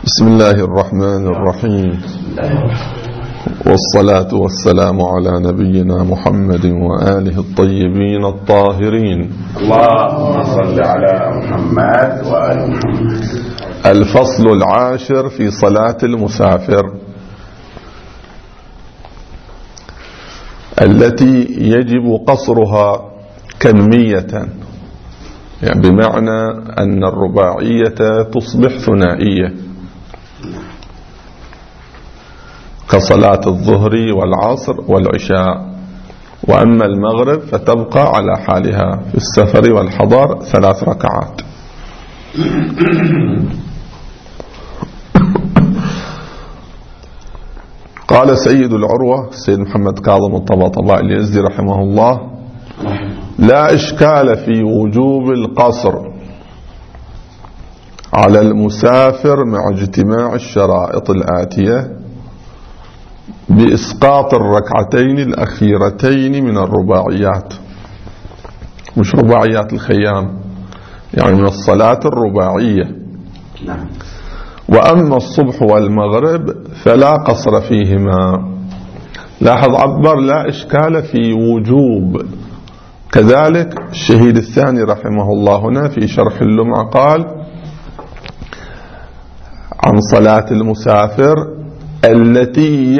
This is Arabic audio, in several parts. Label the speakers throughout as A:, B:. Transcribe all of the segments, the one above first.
A: بسم الله الرحمن الرحيم، والصلاة والسلام على نبينا محمد وآله الطيبين الطاهرين.
B: اللهم صل على محمد وآل محمد.
A: الفصل العاشر في صلاة المسافر، التي يجب قصرها كمية، يعني بمعنى أن الرباعية تصبح ثنائية كصلاة الظهر والعصر والعشاء، وأما المغرب فتبقى على حالها في السفر والحضر 3 ركعات. قال سيد العروة السيد محمد كاظم الطباطبائي اليزدي رحمه الله: لا إشكال في وجوب القصر على المسافر مع اجتماع الشرائط الآتية بإسقاط الركعتين الأخيرتين من الرباعيات، مش رباعيات الخيام، يعني من الصلاة الرباعية. وأما الصبح والمغرب فلا قصر فيهما. لاحظ عبر لا إشكال في وجوب. كذلك الشهيد الثاني رحمه الله هنا في شرح اللمعة قال عن صلاة المسافر التي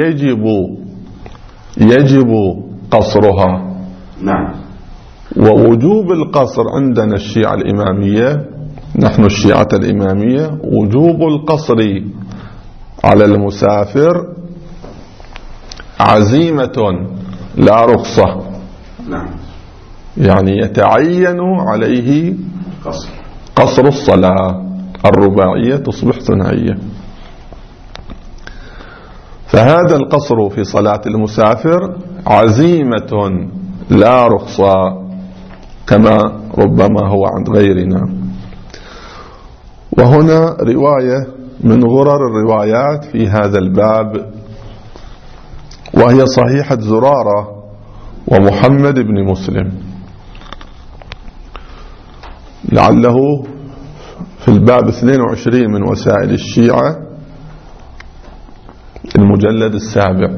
A: يجب قصرها.
B: نعم.
A: ووجوب القصر عندنا الشيعة الإمامية، نحن الشيعة الإمامية، وجوب القصر على المسافر عزيمة لا رخصة.
B: نعم.
A: يعني يتعين عليه قصر الصلاة الرباعية تصبح ثنائية. فهذا القصر في صلاة المسافر عزيمة لا رخصة، كما ربما هو عند غيرنا. وهنا رواية من غرر الروايات في هذا الباب، وهي صحيحة زرارة ومحمد بن مسلم، لعله في الباب 22 من وسائل الشيعة المجلد 7.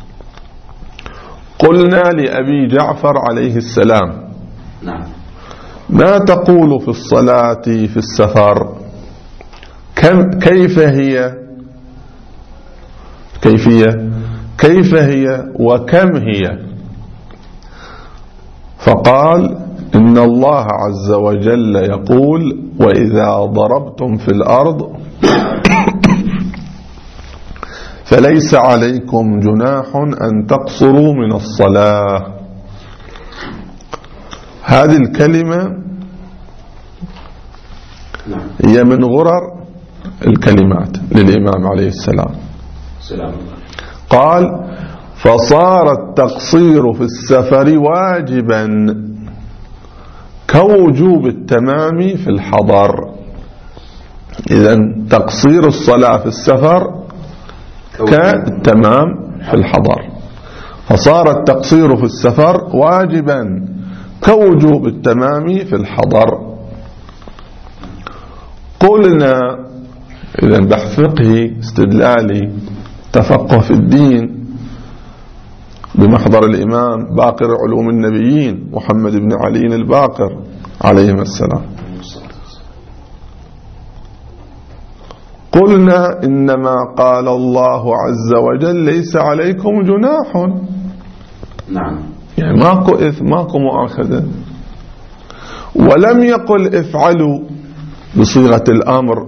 A: قلنا لأبي جعفر عليه السلام: ما تقول في الصلاة في السفر؟ كيف هي وكم هي؟ فقال: إن الله عز وجل يقول: وإذا ضربتم في الأرض فليس عليكم جناح أن تقصروا من الصلاة. هذه الكلمة هي من غرر الكلمات للإمام عليه السلام. قال: فصار التقصير في السفر واجبا كوجوب التمام في الحضر. إذن تقصير الصلاة في السفر كالتمام في الحضر. فصار التقصير في السفر واجبا كوجوب التمام في الحضر. قلنا إذن بحث فقهي استدلالي تفقه في الدين بمحضر الإمام باقر علوم النبيين محمد بن علي الباقر عليه السلام. قلنا إنما قال الله عز وجل: ليس عليكم جناح.
B: نعم.
A: يعني ماكو إثم، ماكو مؤاخذة. ولم يقل افعلوا بصيغة الأمر،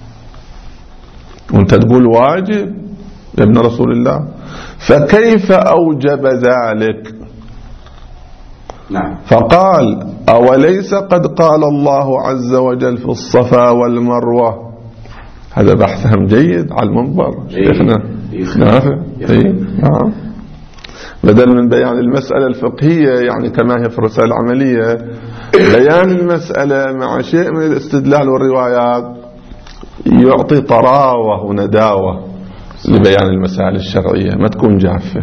A: وانت تقول واجب يا ابن رسول الله، فكيف أوجب ذلك؟
B: نعم.
A: فقال: أوليس قد قال الله عز وجل في الصفا والمروة؟ هذا بحثهم جيد على المنبر شيخنا نافع. نعم. بدل من بيان المسألة الفقهية يعني كما هي في الرسالة العملية، بيان المسألة مع شيء من الاستدلال والروايات يعطي طراوة ونداوة لبيان المسائل الشرعية، ما تكون جافة.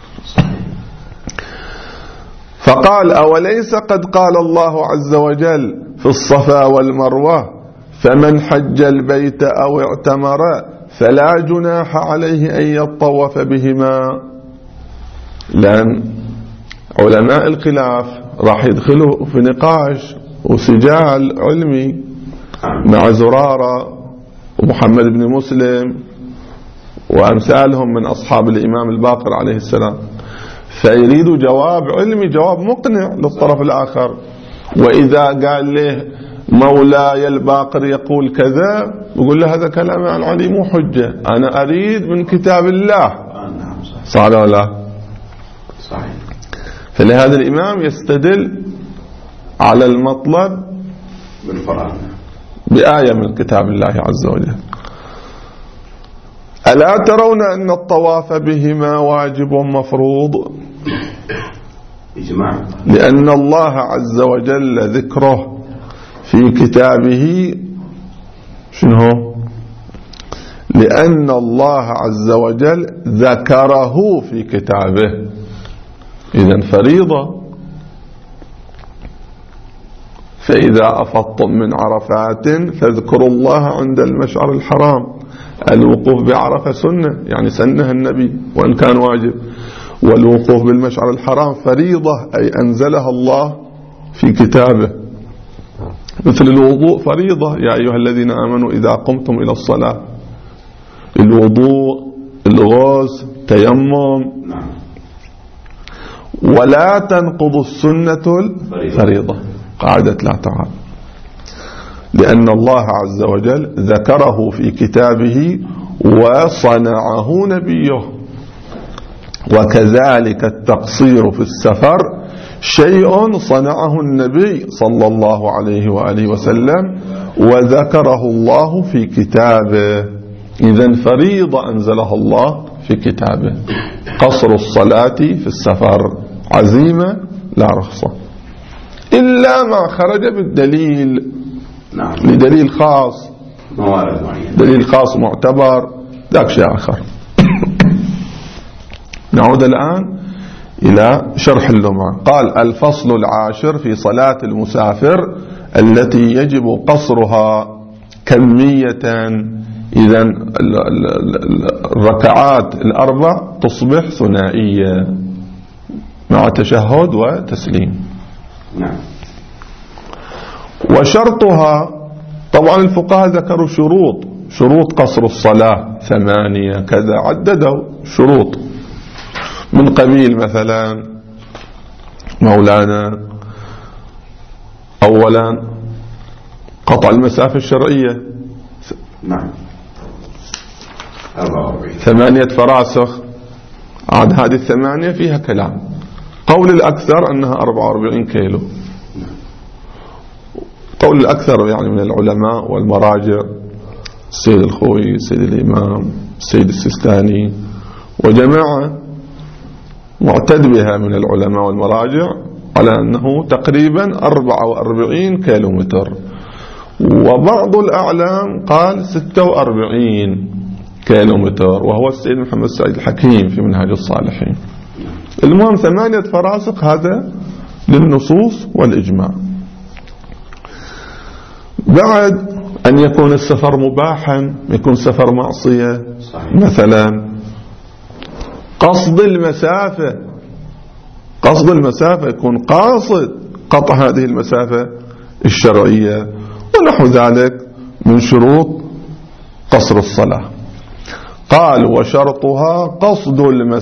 A: فقال: أوليس قد قال الله عز وجل في الصفا والمروة: فمن حج البيت أو اعتمر فلا جناح عليه أن يطوف بهما، لأن علماء الخلاف راح يدخلوا في نقاش وسجال علمي مع زرارة ومحمد بن مسلم وأمثالهم من أصحاب الإمام الباقر عليه السلام، فيريدوا جواب علمي، جواب مقنع للطرف الآخر. وإذا قال له مولاي الباقر يقول كذا، يقول له هذا كلام عن علي مو حجة، أنا أريد من كتاب الله. صح ولا لا؟
B: صحيح.
A: فلهذا الإمام يستدل على المطلب
B: بالفرع
A: بآية من كتاب الله عز وجل: ألا ترون أن الطواف بهما واجب مفروض؟
B: إجماع.
A: لأن الله عز وجل ذكره في كتابه شنو هو؟ لأن الله عز وجل ذكره في كتابه، إذن فريضة. فإذا أفضتم من عرفات فاذكروا الله عند المشعر الحرام. الوقوف بعرفة سنة، يعني سنها النبي وإن كان واجب، والوقوف بالمشعر الحرام فريضة، أي أنزلها الله في كتابه. مثل الوضوء فريضة: يا أيها الذين آمنوا إذا قمتم إلى الصلاة. الوضوء، الغسل، تيمم. ولا تنقض السنة الفريضة، قاعدة لا تعارض، لأن الله عز وجل ذكره في كتابه وصنعه نبيه. وكذلك التقصير في السفر شيء صنعه النبي صلى الله عليه وآله وسلم وذكره الله في كتابه. إذن فريضة أنزلها الله في كتابه. قصر الصلاة في السفر عزيمة لا رخصة، إلا ما خرج بالدليل.
B: نعم.
A: لدليل خاص،
B: موارد معينة،
A: دليل خاص معتبر، ذاك شيء آخر. نعود الآن إلى شرح اللمعة. قال: الفصل العاشر في صلاة المسافر التي يجب قصرها كمية. إذن الركعات الأربع تصبح ثنائية مع تشهد وتسليم.
B: نعم.
A: وشرطها، طبعا الفقهاء ذكروا شروط قصر الصلاة 8 كذا، عددوا شروط من قبيل مثلا مولانا أولا قطع المسافة الشرعية.
B: نعم. 44
A: 8 فراسخ. عاد هذه 8 فيها كلام. قول الأكثر أنها 44 كيلو. قول الأكثر يعني من العلماء والمراجع: السيد الخوي، السيد الإمام، السيد السيستاني، وجماعة معتد بها من العلماء والمراجع، على أنه تقريبا 44 كيلومتر. وبعض الأعلام قال 46 كيلومتر، وهو السيد محمد سعيد الحكيم في منهاج الصالحين. المهم 8 فراسخ، هذا للنصوص والإجماع. بعد أن يكون السفر مباحا، يكون سفر معصية.
B: صحيح.
A: مثلا قصد المسافة يكون قاصد قطع هذه المسافة الشرعية، ونحو ذلك من شروط قصر الصلاة. قال: وشرطها قصد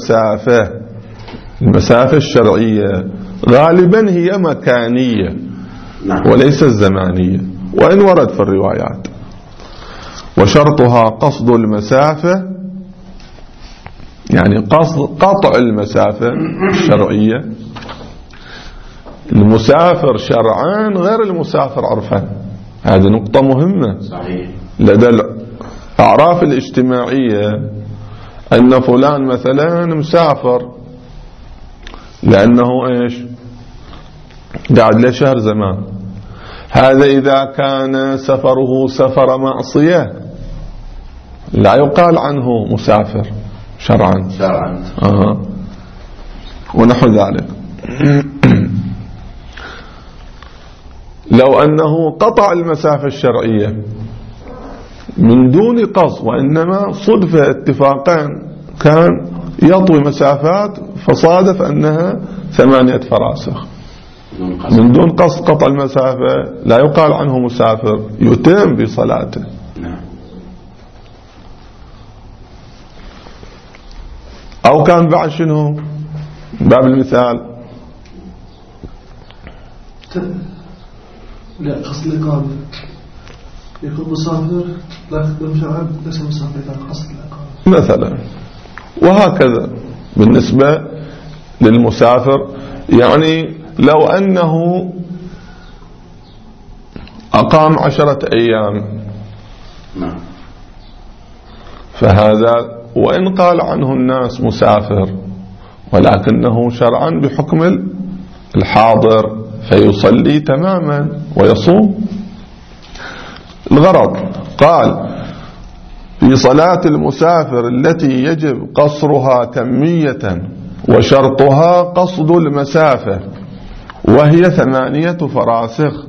A: المسافة الشرعية، غالبا هي مكانية وليس الزمانية، وإن ورد في الروايات. وشرطها قصد المسافة، يعني قطع المسافة الشرعية. المسافر شرعان غير المسافر عرفان، هذه نقطة مهمة.
B: صحيح.
A: لدى الأعراف الاجتماعية أن فلان مثلا مسافر لأنه إيش؟ قاعد له شهر زمان. هذا إذا كان سفره سفر معصية لا يقال عنه مسافر شرعا. ونحو ذلك. لو أنه قطع المسافة الشرعية من دون قصد، وإنما صدفة اتفاقين كان يطوي مسافات فصادف أنها 8 فراسخ من دون قصد قطع المسافة، لا يقال عنه مسافر، يتم بصلاته. أو كان بعد شنو باب المثال
C: لا قصد الإقامة يكون مسافر لكن المشاعر ليس مسافر إذا قصد الإقامة
A: مثلا. وهكذا بالنسبة للمسافر، يعني لو أنه أقام 10 أيام فهذا وإن قال عنه الناس مسافر ولكنه شرعا بحكم الحاضر فيصلي تماما ويصوم. الغرض قال في صلاة المسافر التي يجب قصرها كمية وشرطها قصد المسافة وهي 8 فراسخ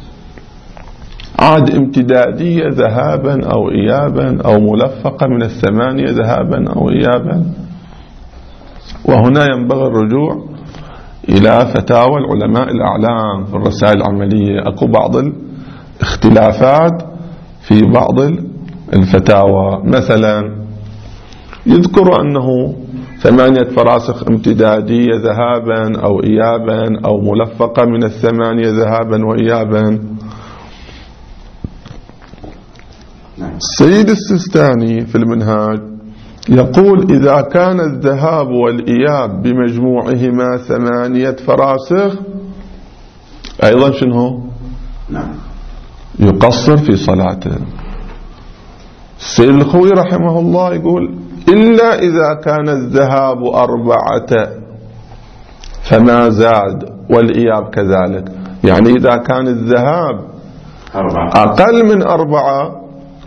A: عاد امتدادية ذهابا أو إيابا أو ملفقة من 8 ذهابا أو إيابا. وهنا ينبغي الرجوع إلى فتاوى العلماء الأعلام في الرسائل العملية. أكو بعض الاختلافات في بعض الفتاوى، مثلا يذكر أنه 8 فراسخ امتدادية ذهابا أو إيابا أو ملفقة من 8 ذهابا وإيابا. السيد السيستاني في المنهاج يقول إذا كان الذهاب والإياب بمجموعهما 8 فراسخ أيضا شنو يقصر في صلاته. السيد الخوي رحمه الله يقول إلا إذا كان الذهاب 4 فما زاد والإياب كذلك، يعني إذا كان الذهاب
B: 4
A: أقل من 4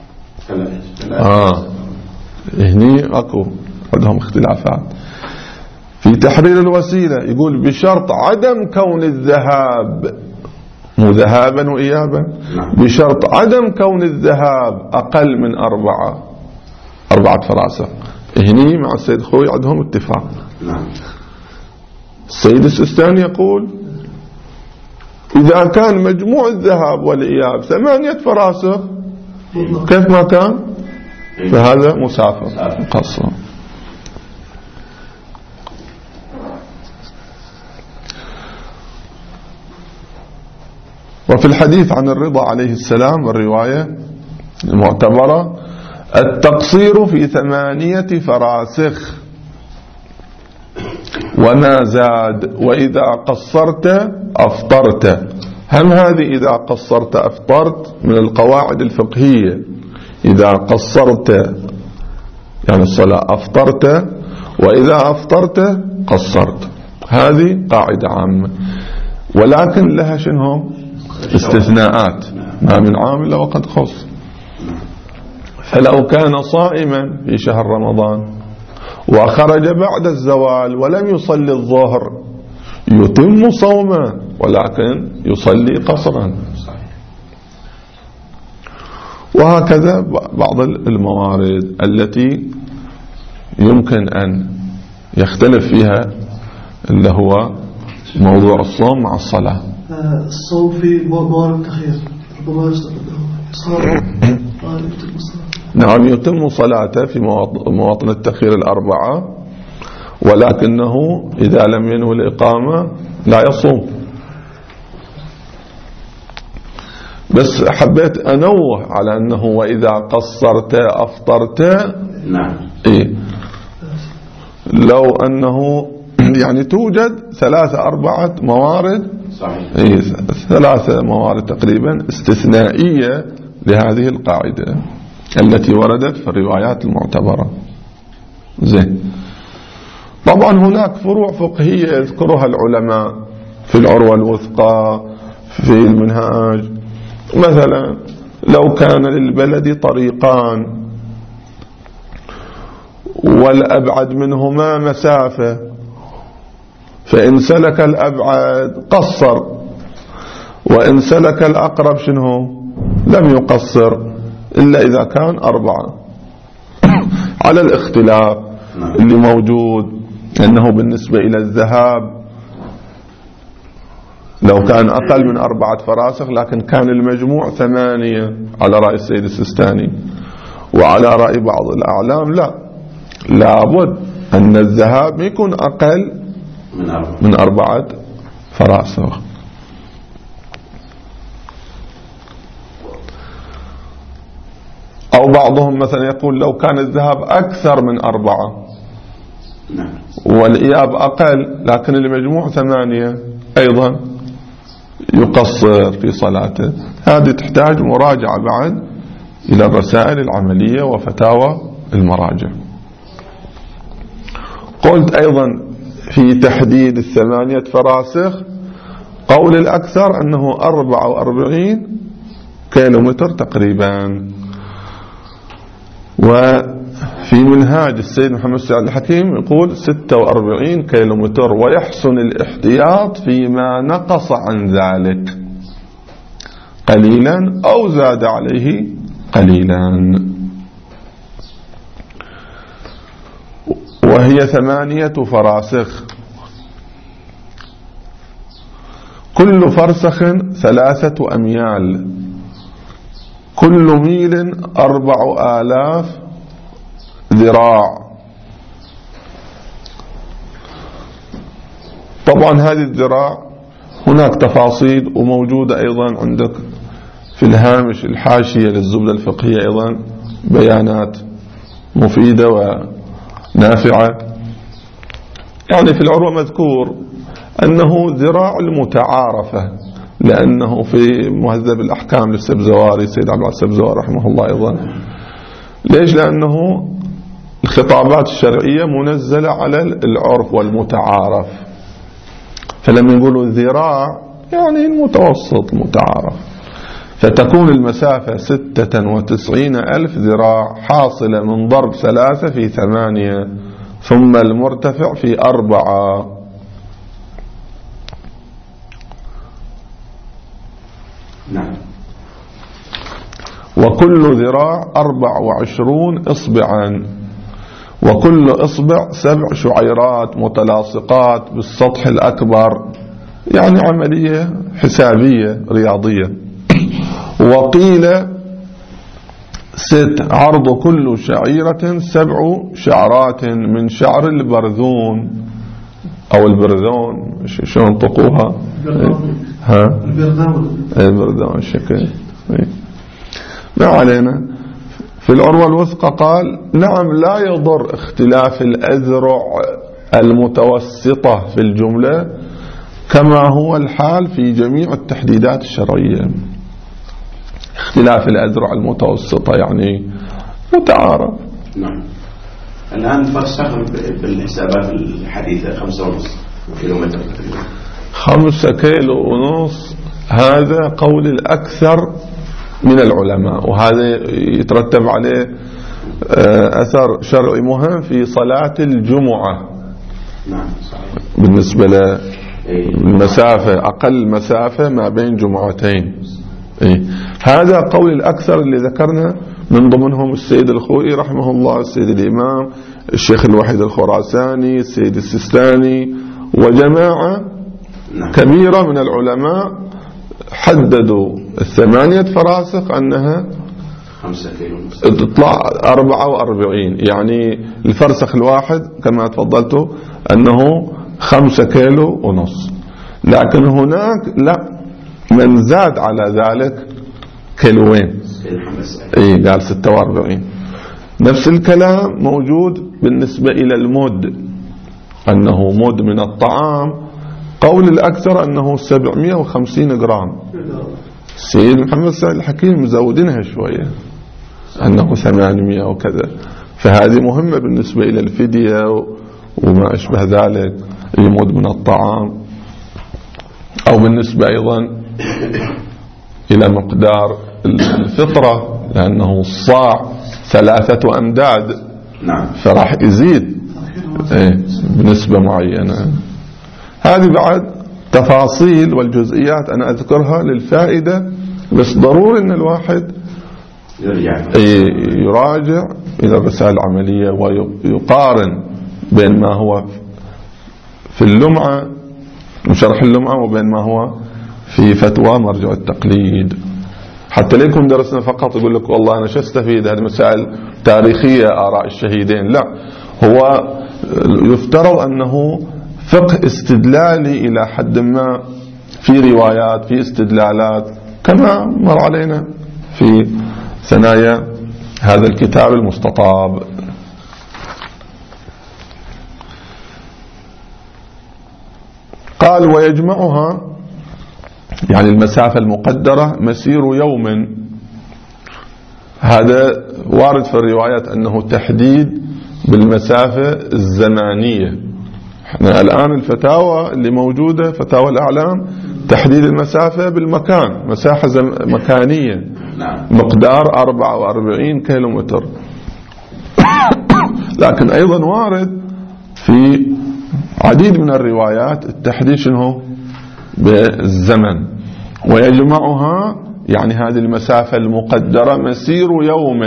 A: هني أكو عندهم اختلافات في تحرير الوسيلة. يقول بشرط عدم كون الذهاب مو ذهابا وإيابا، بشرط عدم كون الذهاب أقل من 4 فراسخ. هني مع السيد خوي عندهم اتفاق. السيد السيستاني يقول إذا كان مجموع الذهاب والإياب 8 فراسخ كيف ما كان فهذا مسافر مقصر. وفي الحديث عن الرضا عليه السلام الرواية المعتبرة التقصير في 8 فراسخ وما زاد، وإذا قصرت أفطرت. هم هذه إذا قصرت أفطرت من القواعد الفقهية، إذا قصرت يعني الصلاة أفطرت، وإذا أفطرت قصرت. هذه قاعدة عامة، ولكن لها شنو استثناءات، ما من عام إلا وقد خص. فلو كان صائما في شهر رمضان وخرج بعد الزوال ولم يصلي الظهر يتم صومه ولكن يصلي قصرا. وهكذا بعض الموارد التي يمكن أن يختلف فيها اللي هو موضوع الصوم مع الصلاة.
C: الصوم في موارد التخيير ربما يصار
A: نعم يتم صلاته في مواطن التخيير 4، ولكنه إذا لم ينوي الإقامة لا يصوم. بس حبيت أنوه على أنه وإذا قصرت أفطرت.
B: نعم.
A: إيه لو أنه يعني توجد 3-4 موارد.
B: صحيح.
A: إيه 3 موارد تقريبا استثنائية لهذه القاعدة التي وردت في الروايات المعتبرة. زين. طبعا هناك فروع فقهية يذكرها العلماء في العروة الوثقى في المنهاج. مثلا لو كان للبلد طريقان والأبعد منهما مسافة فإن سلك الأبعد قصر، وإن سلك الأقرب شنو لم يقصر. إلا إذا كان 4 على الاختلاف اللي موجود أنه بالنسبة إلى الذهب لو كان أقل من 4 فراسخ لكن كان المجموع 8 على رأي السيد السيستاني، وعلى رأي بعض الأعلام لا، لابد أن الذهب يكون أقل من 4 فراسخ. أو بعضهم مثلا يقول لو كان الذهب أكثر من 4 والإياب أقل لكن المجموع 8 أيضا يقصر في صلاته. هذه تحتاج مراجعة بعد إلى الرسائل العملية وفتاوى المراجع. قلت أيضا في تحديد 8 فراسخ قول الأكثر أنه 44 كيلومتر تقريبا. وفي منهاج السيد محمد سعد الحكيم يقول 46 كيلومتر، ويحسن الاحتياط فيما نقص عن ذلك قليلا أو زاد عليه قليلا. وهي 8 فراسخ، كل فرسخ 3 أميال، كل ميل 4000 ذراع. طبعا هذه الذراع هناك تفاصيل وموجودة أيضا عندك في الهامش الحاشية للزبدة الفقهية أيضا بيانات مفيدة ونافعة. يعني في العروة مذكور أنه ذراع المتعارفة، لأنه في مهذب الأحكام للسبزواري سيد عبد العزيز السبزواري رحمه الله أيضا. ليش؟ لأنه الخطابات الشرعية منزلة على العرف والمتعارف، فلما يقولوا ذراع يعني المتوسط المتعارف، فتكون المسافة 96,000 ذراع حاصلة من ضرب 3 في 8 ثم المرتفع في 4.
B: نعم.
A: وكل ذراع 24 إصبعا، وكل إصبع 7 شعيرات متلاصقات بالسطح الأكبر، يعني عملية حسابية رياضية. وقيل 6 عرض كل شعيرة 7 شعرات من شعر البرذون أو البرذون، شو ينطقوها؟ ها؟ البرذون الشكل. ما علينا. في العروة الوثقى قال نعم لا يضر اختلاف الأذرع المتوسطة في الجملة كما هو الحال في جميع التحديدات الشرعية. اختلاف الأذرع المتوسطة يعني متعارف.
B: نعم. الآن فرسخ بالحسابات الحديثة 5.5 كيلومتر تقريبا. 5
A: كيلو ونص، هذا قول الأكثر من العلماء، وهذا يترتب عليه أثر شرعي مهم في صلاة الجمعة.
B: نعم صحيح.
A: بالنسبة للمسافة، أقل مسافة ما بين جمعتين. هذا قول الأكثر اللي ذكرنا، من ضمنهم السيد الخوئي رحمه الله، السيد الإمام، الشيخ الوحيد الخراساني، السيد السيستاني، وجماعة كبيرة من العلماء حددوا 8 فراسخ أنها
B: 5 كيلو
A: تطلع 44، يعني الفرسخ الواحد كما تفضلتوا أنه 5 كيلو ونص. لكن هناك لا، من زاد على ذلك كيلوين، قال 46. نفس الكلام موجود بالنسبة إلى المد، أنه مد من الطعام، قول الأكثر أنه 750 جرام. سيد محمد سعد الحكيم مزودينها شوية أنه 800 وكذا. فهذه مهمة بالنسبة إلى الفدية وما أشبه ذلك، يمد من الطعام. أو بالنسبة أيضا إلى مقدار الفطرة، لأنه الصاع 3 أمداد،
B: نعم،
A: فراح يزيد بنسبة معينة. هذه بعد تفاصيل والجزئيات أنا أذكرها للفائدة، بس ضروري أن الواحد يراجع إلى الرسالة العملية ويقارن بين ما هو في اللمعة وشرح اللمعة وبين ما هو في فتوى مرجع التقليد، حتى لا يكون درسنا فقط يقول لك والله أنا شو استفيد هذه مسائل تاريخية آراء الشهيدين. لا، هو يفترض أنه فقه استدلالي إلى حد ما، في روايات، في استدلالات، كما مر علينا في ثنايا هذا الكتاب المستطاب. قال ويجمعها يعني المسافة المقدرة مسير يوم. هذا وارد في الروايات أنه تحديد بالمسافة الزمانية. احنا الآن الفتاوى اللي موجودة فتاوى الأعلام تحديد المسافة بالمكان، مساحة مكانية، مقدار 44 كيلومتر. لكن أيضا وارد في عديد من الروايات التحديد شنو بالزمن. ويجمعها يعني هذه المسافة المقدرة مسير يوم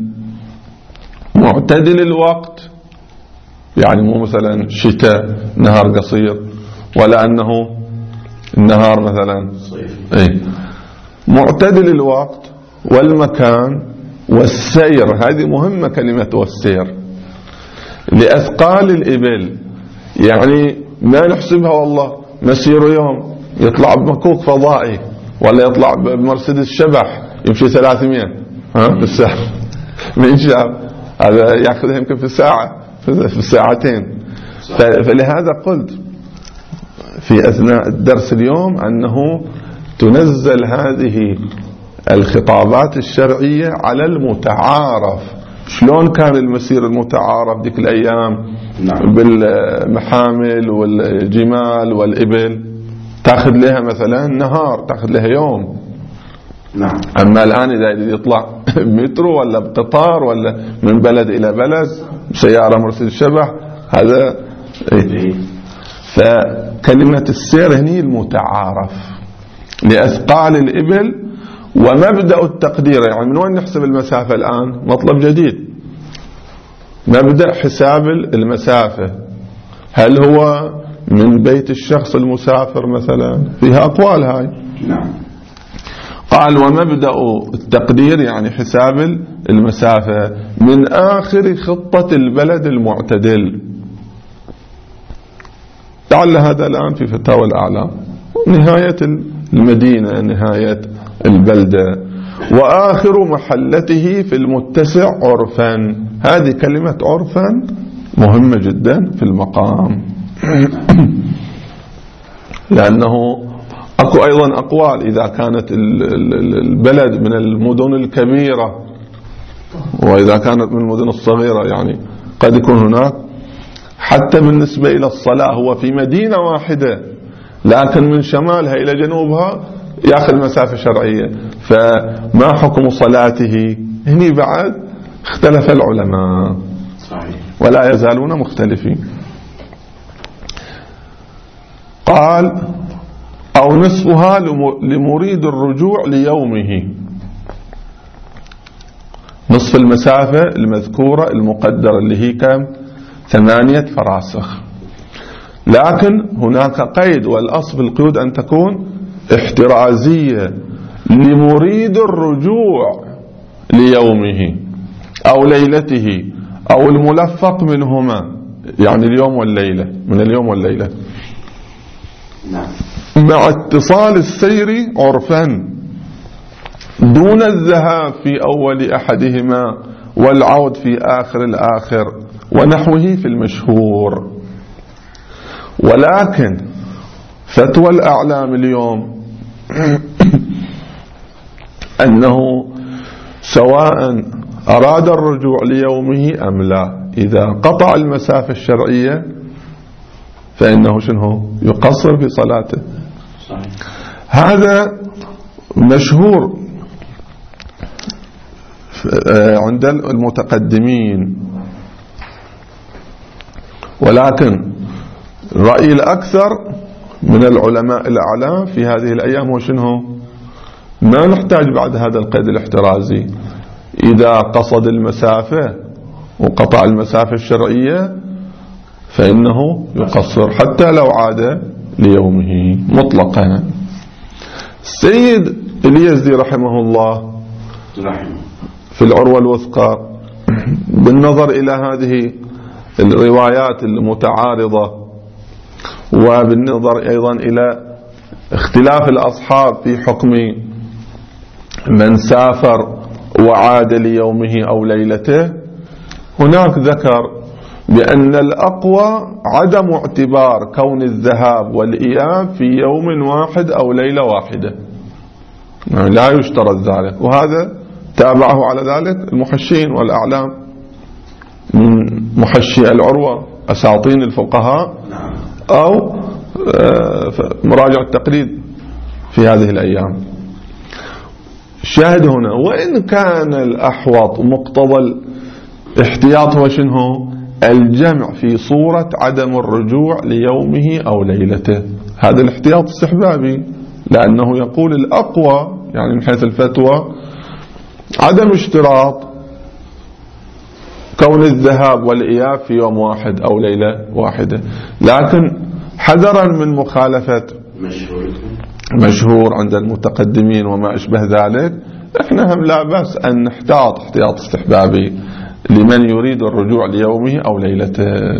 A: معتدل الوقت، يعني مو مثلا شتاء نهار قصير، ولا أنه النهار مثلا صيف. معتدل الوقت والمكان والسير. هذه مهمة كلمة والسير، لأثقال الإبل. يعني ما نحسبها والله مسير يوم يطلع بمكوك فضائي ولا يطلع بمرسيدس شبح يمشي 300 في الساعة من شاب، هذا يأخذها يمكن في الساعة، في الساعتين. فلهذا قلت في أثناء الدرس اليوم أنه تنزل هذه الخطابات الشرعية على المتعارف. شلون كان المسير المتعارف ديك الأيام بالمحامل والجمال والإبل، تأخذ لها مثلا نهار، تأخذ لها يوم. أما الآن إذا يطلع مترو ولا بقطار ولا من بلد إلى بلد سيارة مرسيدس شبح، هذا فكلمة السير هني المتعارف لأثقال الإبل. ومبدأ التقدير يعني من وين نحسب المسافة الآن؟ مطلب جديد، مبدأ حساب المسافة. هل هو من بيت الشخص المسافر مثلا؟ فيها أقوال هاي. قال ومبدأ التقدير يعني حساب المسافة من آخر خطة البلد المعتدل. لعل هذا الآن في فتاوى الأعلام، نهاية المدينة، نهاية البلدة، وآخر محلته في المتسع عرفا. هذه كلمة عرفا مهمة جدا في المقام، لأنه أكو أيضا أقوال إذا كانت البلد من المدن الكبيرة وإذا كانت من المدن الصغيرة، يعني قد يكون هناك حتى بالنسبة إلى الصلاة هو في مدينة واحدة لكن من شمالها إلى جنوبها يأخذ مسافة شرعية، فما حكم صلاته؟ هني بعد اختلف العلماء ولا يزالون مختلفين. قال أو نصفها لمريد الرجوع ليومه، نصف المسافة المذكورة المقدرة اللي هي كم؟ 8 فراسخ. لكن هناك قيد، والأصل القيود أن تكون احترازية لمريد الرجوع ليومه أو ليلته أو الملفق منهما، يعني اليوم والليلة، من اليوم والليلة، مع اتصال السير عرفا دون الذهاب في أول أحدهما والعود في آخر الآخر ونحوه في المشهور. ولكن فتوى الأعلام اليوم أنه سواء أراد الرجوع ليومه أم لا، إذا قطع المسافة الشرعية فإنه شنو؟ يقصر في صلاته. هذا مشهور عند المتقدمين، ولكن الرأي الأكثر من العلماء الأعلام في هذه الأيام هو شنو؟ ما نحتاج بعد هذا القيد الاحترازي. إذا قصد المسافة وقطع المسافة الشرعية فإنه يقصر حتى لو عاد ليومه مطلقا. السيد اليزدي رحمه الله في العروة الوثقى بالنظر إلى هذه الروايات المتعارضة وبالنظر أيضا إلى اختلاف الأصحاب في حكم من سافر وعاد ليومه أو ليلته، هناك ذكر بأن الأقوى عدم اعتبار كون الذهاب والإياب في يوم واحد أو ليلة واحدة، لا يشترط ذلك. وهذا تابعه على ذلك المحشين والأعلام من محشي العروة أساطين الفقهاء أو مراجع التقليد في هذه الأيام. الشاهد هنا وإن كان الأحوط مقتضى الاحتياط هو شنو؟ الجمع في صورة عدم الرجوع ليومه أو ليلته، هذا الاحتياط استحبابي، لأنه يقول الأقوى يعني من حيث الفتوى عدم اشتراط كون الذهاب والإياب في يوم واحد أو ليلة واحدة، لكن حذرا من مخالفة مشهور عند المتقدمين وما أشبه ذلك، احنا هم لا بأس أن نحتاط احتياط استحبابي لمن يريد الرجوع ليومه أو ليلته.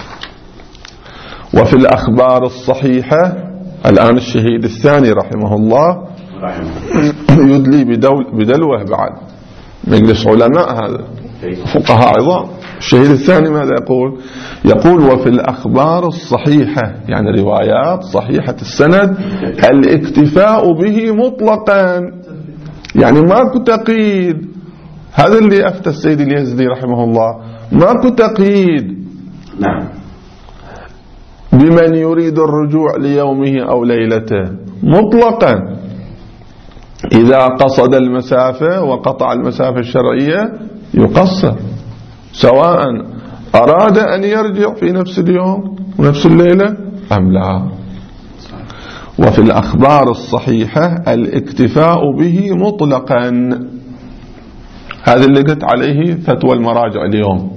A: وفي الأخبار الصحيحة الآن الشهيد الثاني رحمه الله يدلي بدلوه بعد مجلس علماء هذا فقهاء عظام. الشهيد الثاني ماذا يقول؟ يقول وفي الأخبار الصحيحة يعني روايات صحيحة السند الاكتفاء به مطلقا، يعني ماكو تقييد. هذا اللي أفتى السيد اليزدي رحمه الله، ماكو تقييد بمن يريد الرجوع ليومه أو ليلته مطلقا، إذا قصد المسافة وقطع المسافة الشرعية يقصر سواء أراد أن يرجع في نفس اليوم ونفس الليلة أم لا. وفي الأخبار الصحيحة الاكتفاء به مطلقا، هذا اللي قلت عليه فتوى المراجع اليوم.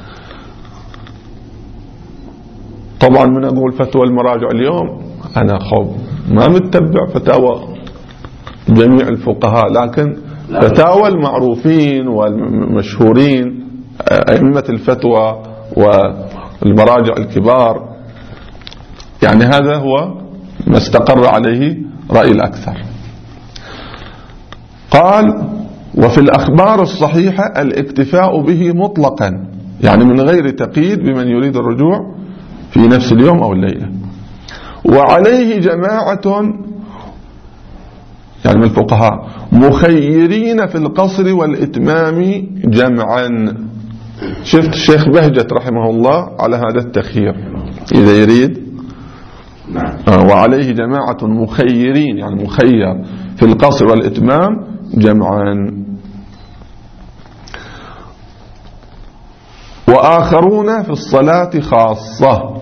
A: طبعا من أقول فتوى المراجع اليوم أنا ما متبع فتاوى جميع الفقهاء، لكن فتاوى المعروفين والمشهورين أئمة الفتوى والمراجع الكبار، يعني هذا هو ما استقر عليه رأي الأكثر. قال وفي الأخبار الصحيحة الاكتفاء به مطلقا، يعني من غير تقييد بمن يريد الرجوع في نفس اليوم أو الليلة. وعليه جماعة يعني من الفقهاء مخيرين في القصر والإتمام جمعا. شفت الشيخ بهجت رحمه الله على هذا التخيير إذا يريد. وعليه جماعة مخيرين يعني مخير في القصر والإتمام جمعا. وآخرون في الصلاة خاصة.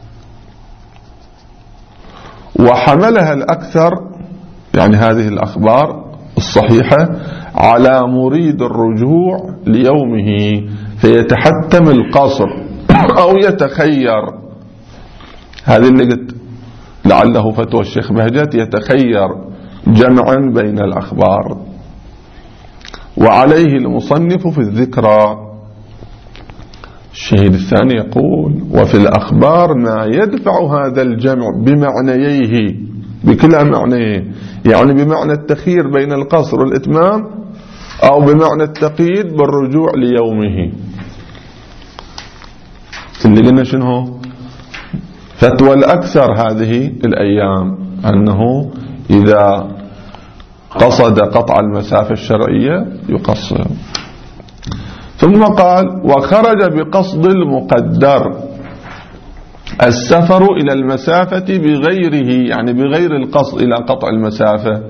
A: وحملها الأكثر يعني هذه الأخبار الصحيحة على مريد الرجوع ليومه فيتحتم القصر أو يتخير. هذه اللي قلت لعله فتوى الشيخ بهجت يتخير جمعا بين الأخبار. وعليه المصنف في الذكرى. الشهيد الثاني يقول وفي الأخبار ما يدفع هذا الجمع بمعنييه بكلا معنيه، يعني بمعنى التخيير بين القصر والإتمام أو بمعنى التقييد بالرجوع ليومه. اللي قلنا شنو فتوى الأكثر هذه الأيام أنه إذا قصد قطع المسافة الشرعية يقصر. ثم قال وخرج بقصد المقدر السفر إلى المسافة بغيره، يعني بغير القصد إلى قطع المسافة،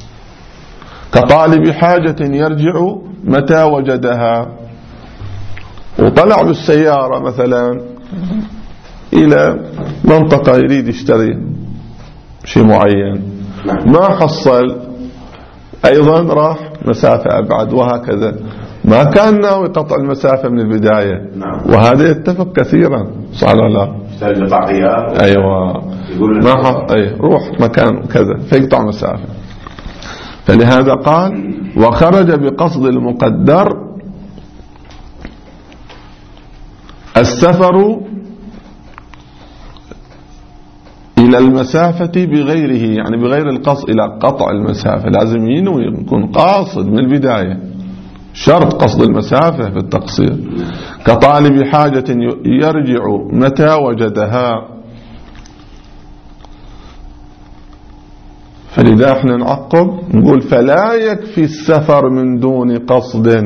A: كطالب حاجة يرجع متى وجدها، وطلع بالسيارة مثلا إلى منطقة يريد يشتري شيء معين ما حصل، أيضا راح مسافة أبعد، وهكذا ما كان ناوي قطع المسافة من البداية.
B: نعم.
A: وهذا يتفق كثيرا، صح ولا لا؟
B: يقطع غيار.
A: أيوة، روح مكان كذا فيقطع مسافة. فلهذا قال وخرج بقصد المقدر السفر إلى المسافة بغيره، يعني بغير القصد إلى قطع المسافة. لازم ينوي، يكون قاصد من البداية، شرط قصد المسافة في التقصير. كطالب حاجة يرجع متى وجدها. فلذا احنا نعقب نقول فلا يكفي السفر من دون قصد،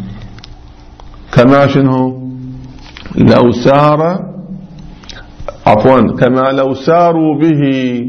A: كما شنو لو سار، عفوا كما لو ساروا به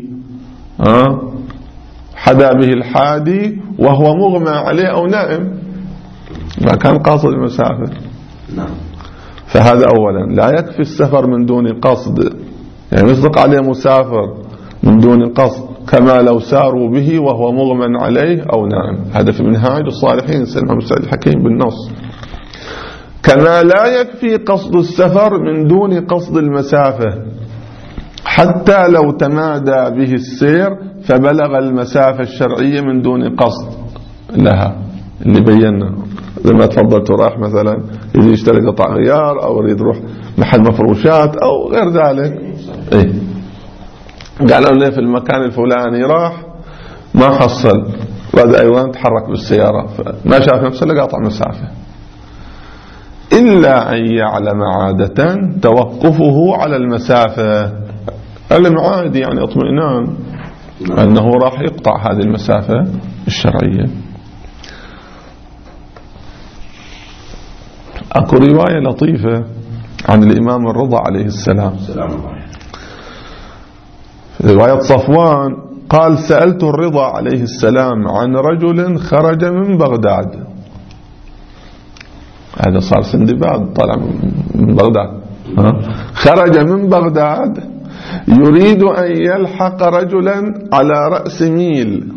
A: حدا به الحادي وهو مغمى عليه أو نائم، ما كان قاصد المسافة. فهذا أولا لا يكفي السفر من دون قصد، يعني يصدق عليه مسافر من دون قصد، كما لو ساروا به وهو مغمى عليه أو نائم. هذا في منهاج الصالحين سيدنا سعيد الحكيم بالنص. كما لا يكفي قصد السفر من دون قصد المسافة، حتى لو تمادى به السير فبلغ المسافة الشرعية من دون قصد لها، اللي بينا زي ما تفضلت، راح مثلا يريد يشتري قطع غيار أو يريد يروح محل مفروشات أو غير ذلك، إيه قالوا له في المكان الفلاني، راح ما حصل، بعد أيوان تحرك بالسيارة ما شاف نفسه لقاطع مسافة، إلا أن يعلم عادة توقفه على المسافة. علم عادي يعني اطمئنان أنه راح يقطع هذه المسافة الشرعية. أكو رواية لطيفة عن الإمام الرضا عليه السلام، رواية صفوان قال سألت الرضا عليه السلام عن رجل خرج من بغداد، هذا صار سندباد طلع من بغداد، خرج من بغداد يريد أن يلحق رجلا على رأس ميل،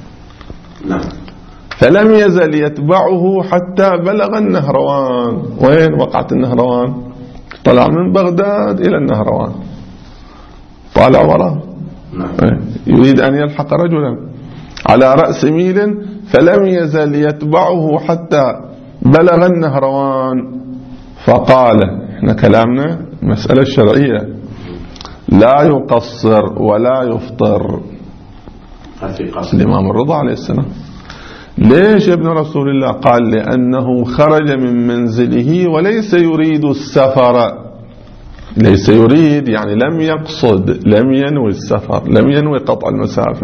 A: فلم يزل يتبعه حتى بلغ النهروان. وين وقعت النهروان؟ طلع من بغداد إلى النهروان، طالع وراه، يريد أن يلحق رجلا على رأس ميل فلم يزل يتبعه حتى بلغ النهروان. فقال، احنا كلامنا مسألة شرعية، لا يقصر ولا يفطر. الإمام الرضا عليه السلام. ليش يا ابن رسول الله؟ قال لأنه خرج من منزله وليس يريد السفر. ليس يريد يعني لم يقصد، لم ينوي السفر، لم ينوي قطع المسافة.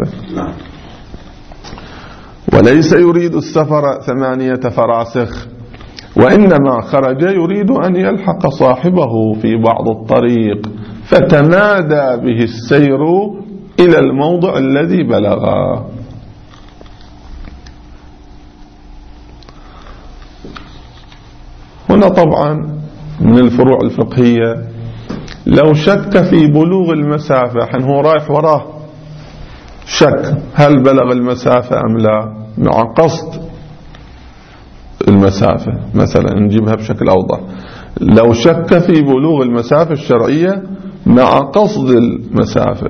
A: وليس يريد السفر 8 فراسخ، وإنما خرج يريد أن يلحق صاحبه في بعض الطريق، فتمادى به السير إلى الموضع الذي بلغه. هنا طبعا من الفروع الفقهية لو شك في بلوغ المسافة، حين هو رايح وراه شك هل بلغ المسافة أم لا، مع قصد المسافة مثلا نجيبها بشكل أوضح، لو شك في بلوغ المسافة الشرعية مع قصد المسافة،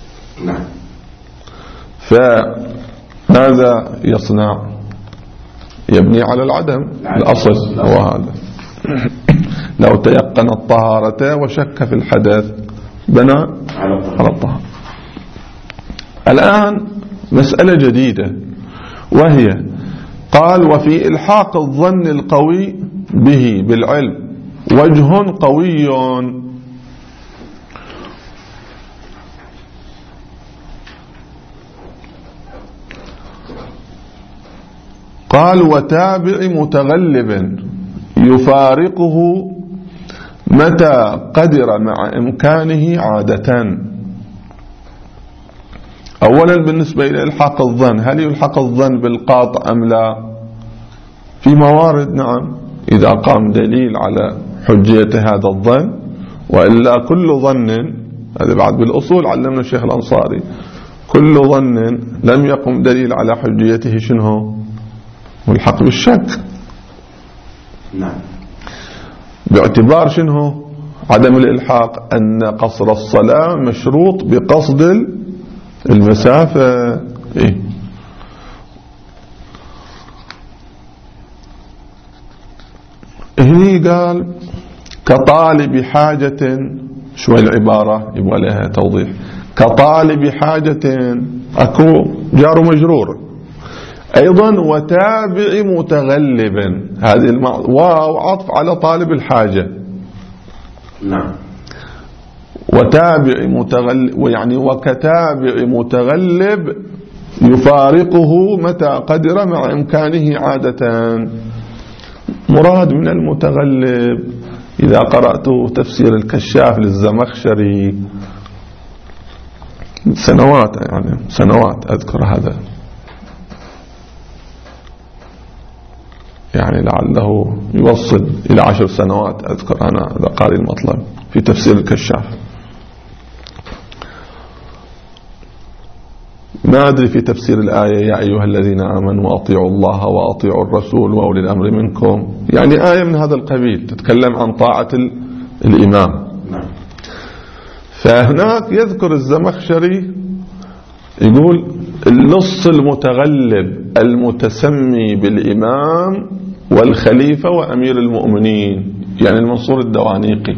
A: فماذا يصنع؟ يبني على العدم، الأصل هو هذا. لو تيقن الطهارة وشك في الحدث بنى على الطهارة. الآن مسألة جديدة وهي قال وفي إلحاق الظن القوي به بالعلم وجه قوي. قال وتابع متغلب يفارقه متى قدر مع إمكانه عادة. أولا بالنسبة إلى إلحاق الظن، هل يلحق الظن بالقاطع أم لا؟ في موارد نعم، إذا قام دليل على حجية هذا الظن، وإلا كل ظن، هذا بعد بالأصول علمنا الشيخ الأنصاري، كل ظن لم يقم دليل على حجيته شنو؟ ملحق بالشك.
B: نعم.
A: باعتبار شنو عدم الإلحاق، أن قصر الصلاة مشروط بقصد المسافة. إيه؟ هني قال كطالب حاجة، شوي العبارة يبغى لها توضيح. كطالب حاجة أكو جار مجرور، أيضا وتابع متغلبا، هذه واو عطف على طالب الحاجة.
B: نعم.
A: وتابع متغلب، يعني وكتابع متغلب يفارقه متى قدر مع إمكانه عادة. مراد من المتغلب إذا قرأت تفسير الكشاف للزمخشري سنوات، يعني سنوات أذكر هذا، يعني لعله يوصل إلى 10 سنوات أذكر أنا هذا قارئ المطلب في تفسير الكشاف. ما أدري في تفسير الآية يا أيها الذين آمنوا أطيعوا الله وأطيعوا الرسول وأولي الأمر منكم، يعني آية من هذا القبيل تتكلم عن طاعة الإمام. فهناك يذكر الزمخشري يقول اللص المتغلب المتسمي بالإمام والخليفة وأمير المؤمنين، يعني المنصور الدوانيقي،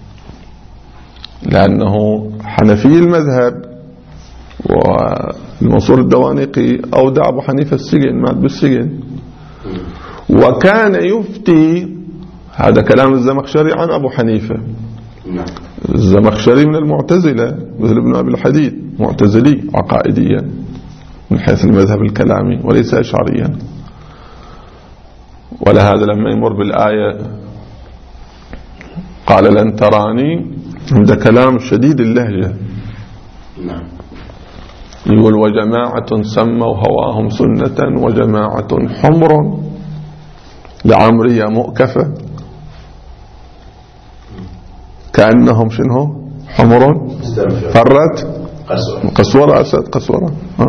A: لأنه حنفي المذهب، والمنصور الدوانيقي أودع أبو حنيفة السجن، مات بالسجن، وكان يفتي، هذا كلام الزمخشري عن أبو حنيفة. الزمخشري من المعتزلة مثل ابن أبي الحديد، معتزلي عقائديا من حيث المذهب الكلامي وليس أشعريا. ولهذا لما يمر بالآية قال لن تراني، عند كلام شديد اللهجة، يقول وجماعة سموا هواهم سنة وجماعة حمر لعمري مؤكفة، كأنهم شنو حمر فرت قسورة، أسد قسورة.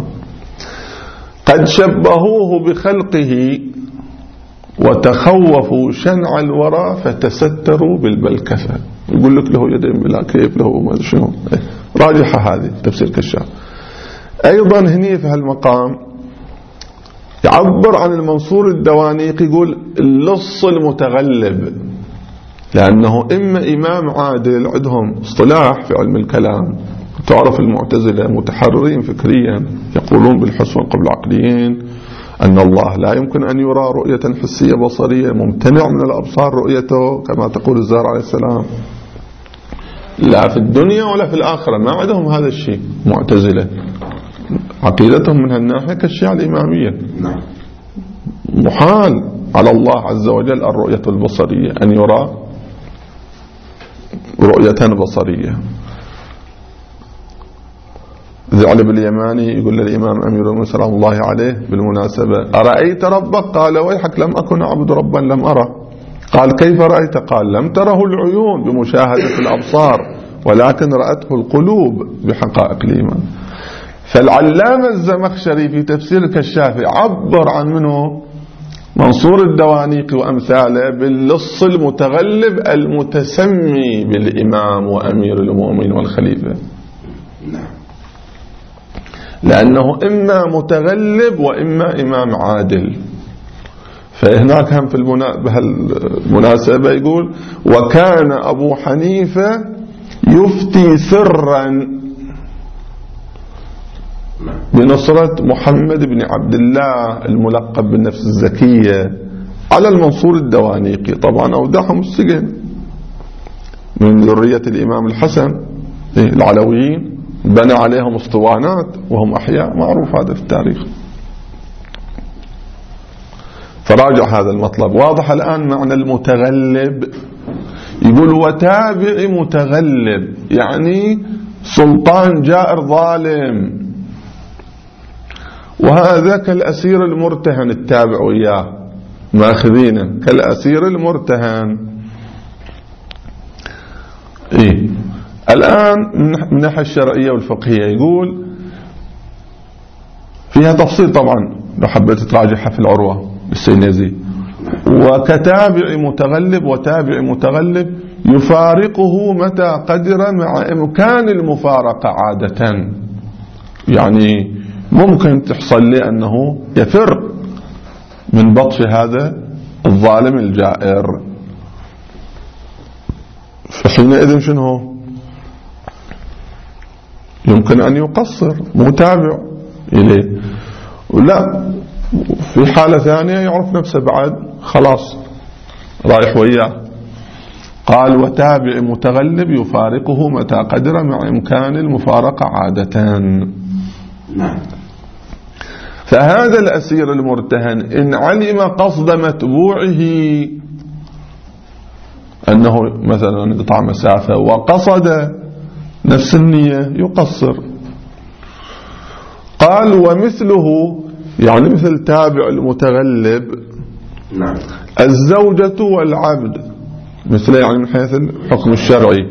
A: قد شبهوه بخلقه وتخوفوا شنع الورى فتستروا بالبلكفة. يقول لك له يدين بلا كيف، له ما شنو، راجحة هذه تفسير كشاف. أيضا هني في هالمقام يعبر عن المنصور الدوانيقي، يقول اللص المتغلب، لأنه إما إمام عادل، عندهم اصطلاح في علم الكلام، تعرف المعتزلة متحررين فكريا يقولون بالحس والقبل العقليين أن الله لا يمكن أن يرى رؤية حسية بصرية، ممتنع من الأبصار رؤيته كما تقول الزهر عليه السلام، لا في الدنيا ولا في الآخرة، ما عندهم هذا الشيء معتزلة، عقيدتهم من هالناحية كالشيعة الإمامية. محال على الله عز وجل الرؤية البصرية، أن يرى رؤية بصرية. ذعلب اليماني يقول للإمام أمير المؤمنين سلام الله عليه بالمناسبة أرأيت ربك؟ قال ويحك لم أكن أعبد ربا لم أرى. قال كيف رأيت؟ قال لم تره العيون بمشاهدة الأبصار ولكن رأته القلوب بحقائق الإيمان. فالعلامة الزمخشري في تفسير الكشاف عبر عن منه منصور الدوانيقي وأمثاله باللص المتغلب المتسمي بالإمام وأمير المؤمنين والخليفة، لأنه إما متغلب وإما إمام عادل. فهناك هم في بهالمناسبة يقول وكان أبو حنيفة يفتي سرا بنصرة محمد بن عبد الله الملقب بالنفس الزكية على المنصور الدوانيقي، طبعا أودعهم السجن من ذرية الإمام الحسن العلويين، بنى عليهم اسطوانات وهم أحياء، معروف هذا في التاريخ. فراجع هذا المطلب. واضح الآن معنى المتغلب. يقول وتابع متغلب، يعني سلطان جائر ظالم، وهذا كالأسير المرتهن التابع وياه ماخذينه كالأسير المرتهن. الآن من الناحية الشرعية والفقهية يقول فيها تفصيل طبعا، لو حبيت تراجعها في العروة بالسينازي. وكتابع متغلب وتابع متغلب يفارقه متى قدر مع إمكان المفارقة عادة. يعني ممكن تحصل لي أنه يفر من بطش هذا الظالم الجائر، فحينئذ شنو يمكن أن يقصر متابع إليه. ولا في حالة ثانية يعرف نفسه بعد خلاص رايح وياه. قال وتابع متغلب يفارقه متى قدر مع إمكان المفارقة عادة. فهذا الأسير المرتهن إن علم قصد متبوعه أنه مثلا قطع مسافة وقصد نفس النية يقصر. قال ومثله يعني مثل تابع المتغلب الزوجة والعبد، مثل يعني من حيث الحكم الشرعي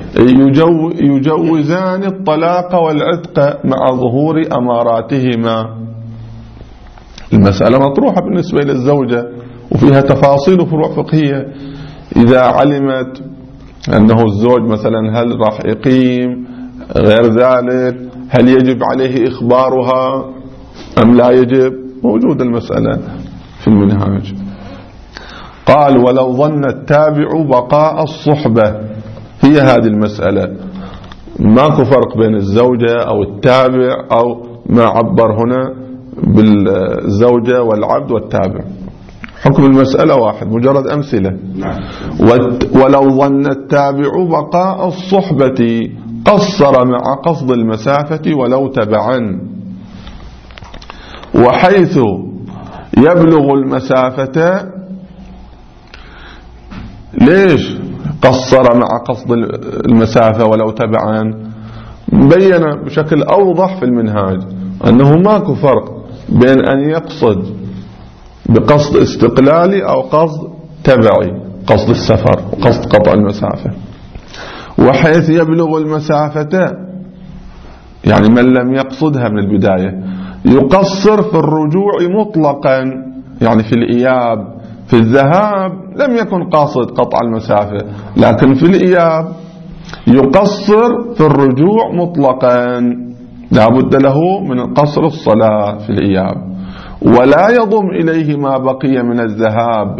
A: يجوزان الطلاق والعتق مع ظهور أماراتهما. المسألة مطروحة بالنسبة للزوجة وفيها تفاصيل وفروع فقهية. إذا علمت أنه الزوج مثلا هل راح يقيم غير ذلك، هل يجب عليه إخبارها أم لا يجب، موجود المسألة في المنهاج. قال ولو ظن التابع بقاء الصحبة، هي هذه المسألة، ماكو فرق بين الزوجة أو التابع أو ما عبر هنا بالزوجة والعبد والتابع، حكم المسألة واحد، مجرد أمثلة. ولو ظن التابع بقاء الصحبة قصر مع قصد المسافة ولو تبعا، وحيث يبلغ المسافة ليش قصر مع قصد المسافة ولو تبعا؟ بين بشكل أوضح في المنهاج أنه ماكو فرق بين أن يقصد بقصد استقلالي أو قصد تبعي، قصد السفر وقصد قطع المسافة. وحيث يبلغ المسافة يعني من لم يقصدها من البداية يقصر في الرجوع مطلقا، يعني في الإياب. في الذهاب لم يكن قاصد قطع المسافة، لكن في الإياب يقصر في الرجوع مطلقا، لا بد له من قصر الصلاة في الإياب، ولا يضم إليه ما بقي من الذهاب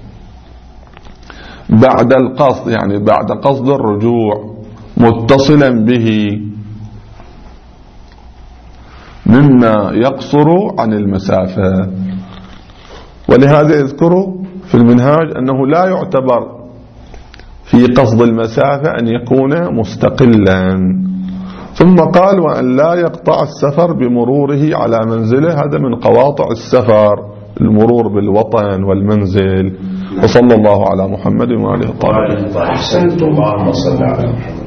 A: بعد القصد، يعني بعد قصد الرجوع متصلا به مما يقصر عن المسافة. ولهذا يذكر في المنهاج أنه لا يعتبر في قصد المسافة أن يكون مستقلا. ثم قال وأن لا يقطع السفر بمروره على منزله، هذا من قواطع السفر المرور بالوطن والمنزل. وصلى الله على محمد وآله الطاهرين.
B: أحسنتم، اللهم صل على محمد.